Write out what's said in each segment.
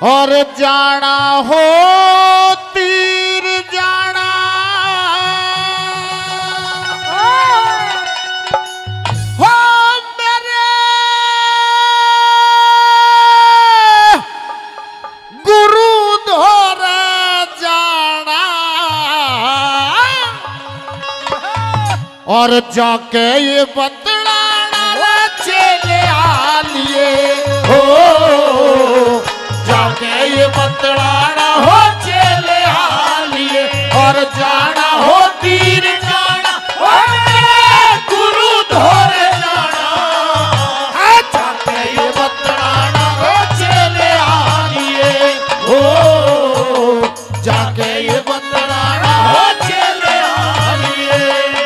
और जाना हो तीर जाना हो मेरे गुरु धोर जाना और जाके ये बतलाना चले आलिए हो जाके ये बतलाना हो चले आलिए और जाना हो तीर जाना हो मेरे गुरु धोर जाना जाके ये बतलाना हो चले आलिए हो जाके ये बतलाना हो चले आलिए।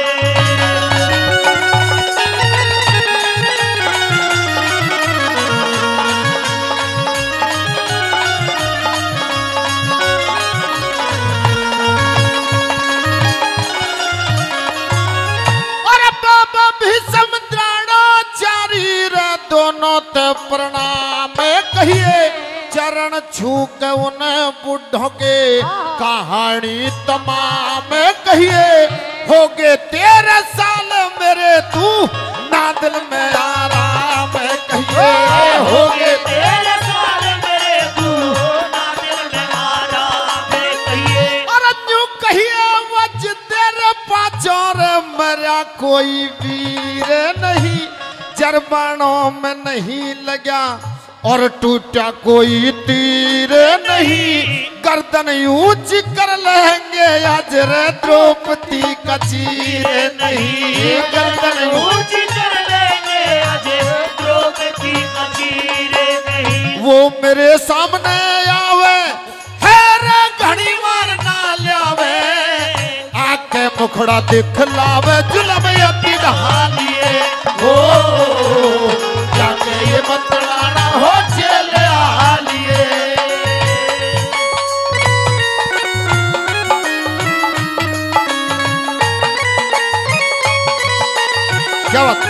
दोनों ते प्रणाम कहिए चरण छू के उन बुढ़ों के कहानी तमाम कहिए हो गए 13 साल मेरे तू ना दिल में आराम कहिए हो गए 13 साल मेरे तू ना दिल में आराम कहिए और यूं कहिए वज तेरे पाचोर मेरा कोई वीर नहीं जरबानों में नहीं लगा और टूटा कोई तीर नहीं गर्दन ऊंच कर लेंगे आज रे द्रौपदी का चीर नहीं गर्दन ऊंच कर लेंगे आज द्रौपदी का चीर नहीं वो मेरे सामने आवे है रे घड़ी मार ना लावे आके मुखड़ा दिखलावे जुल्म यती ढहा लिए हो जाके ये बतलाना हो चले आलिए। क्या बात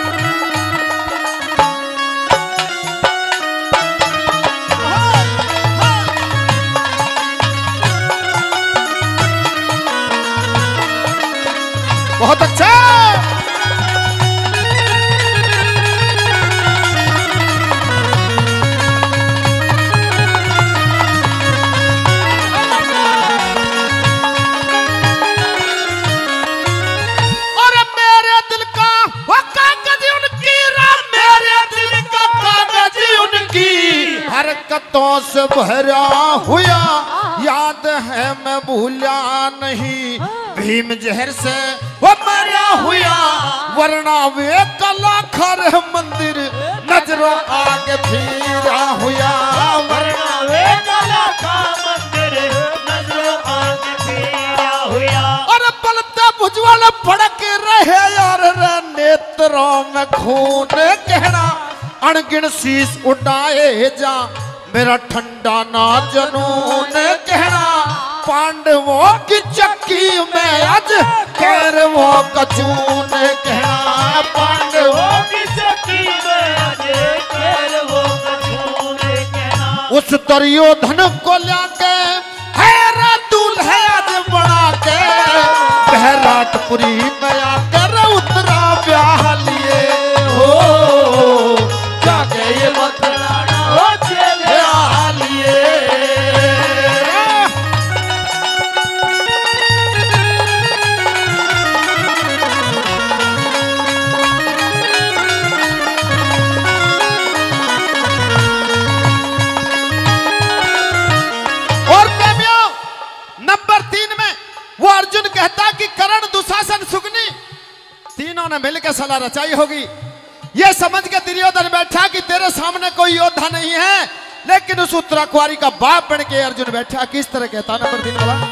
बहुत अच्छा हरकतों से भरा हुआ याद है मैं भूला नहीं भीम जहर से वो मरा हुआ वरना वे कलाकार मंदिर नजरों आगे फिरा हुआ वरना वे कलाकार मंदिर नजरों आगे फिरा हुआ और पलते भुजवाल फड़क रहे यार नेत्रों में खून कहना अनगिन शीश उड़ाए जा मेरा ठंडा ना जनून कहना पांडवों की चक्की में आज कैरवों का चून कहना पांडवों की चक्की में आज कैरवों का चून कहना उस दुर्योधन को लाके हैरा दूल्हा आज बना के बहराटपुरी में आकर उतरा ब्याह लिए हो जाके ये बतलाना हो चले आलिए। और प्रेमियों नंबर 3 में वो अर्जुन कहता कि कर्ण दुशासन सुगनी तीनों ने मिलकर सलाह रचाई होगी ये समझ के दुर्योधन बैठा कि तेरे सामने कोई योद्धा नहीं है लेकिन उस उत्तरा कुंवारी का बाप बन के अर्जुन बैठा किस तरह कहता नंबर 3 वाला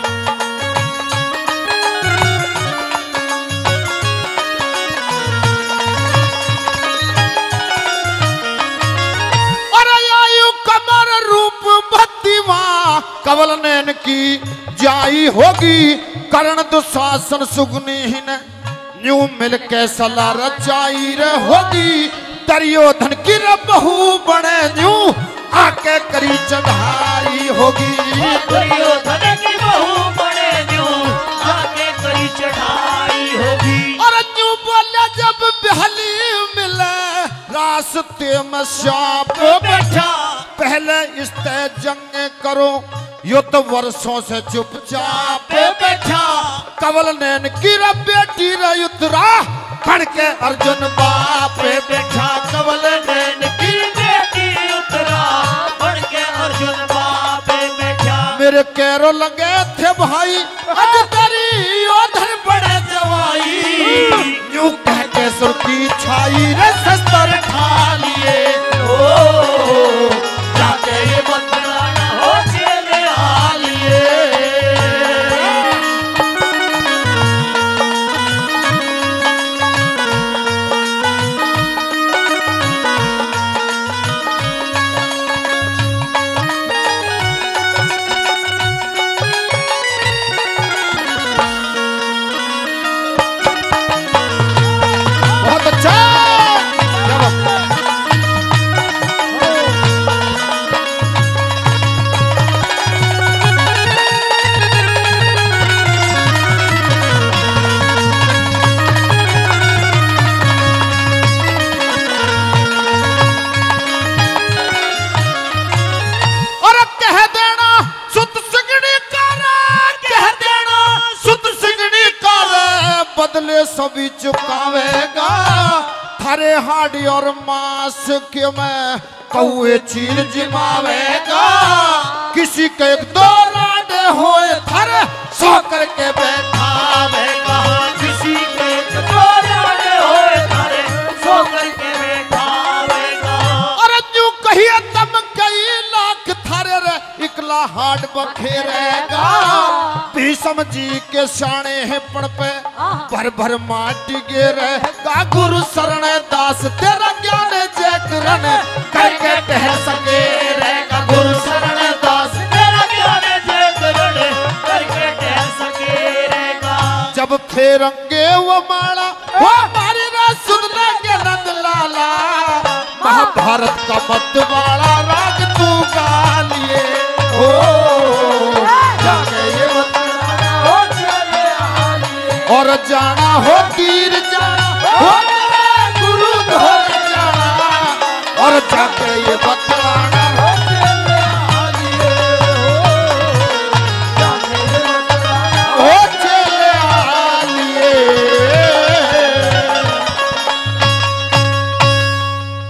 और आयु कमर रूप भक्तिमा कवल नैन की जाई होगी कर्ण दुशासन सुगनी ही न न्यू मिल के सलाह रचाई रे होगी दुर्योधन की बहू बने न्यू आके करी चढ़ाई होगी। दुर्योधन की बहू बड़े न्यू आके करी चढ़ाई होगी। और न्यू बोले जब बहली मिले रास्ते में सांप बैठा, पहले इस तय जंग करो यो तो वर्षों से चुपचाप बैठा। कवल नैन की बेटी रे उतरा खड़ के अर्जुन बाप बैठा। कवल नैन की बेटी उतरा बढ़ के अर्जुन बाप बैठा। मेरे कैरो लगे थे भाई अज तेरी योधन बड़े जवाई, यूं कह के सुर की छाई रे शस्त्र ठा लिए। ओ जाके ये बतलाना हो चले आ लिए। बहुत अच्छा क्या बात। और कह देना सुत सिंगड़ी कर, कह देना सुत सिंगड़ी कर, बदले सभी चुकावेगा। थारे हाडी और मांस के मैं कौए चीर जिमावेगा। किसी के एक दो राडे होए थारे सो करके बैठावेगा। किसी के एक दो राडे होए थारे सो करके बैठावेगा। और यूं कहिए तम कई लाख थारे रे इकला हाड बखेरेगा। भीष्म जी के शाने है पड़ पे भर भर माटी गिरेगा। गुरु शरण दास तेरा ज्ञान जय करन करके ठहर सके रहेगा। गुरु शरण दास तेरा ज्ञान जय करण करके ठहर सके रहेगा। जब फेरेंगे वो माला वो मारी रा सुन लेंगे नंद लाला। महाभारत का मतवाला राग तू गा लिए। ओ जाके ये बतलाना हो चले आ लिए। और जाना हो तीर जाना हो मेरे गुरु घर जाना। और जाके ये बतलाना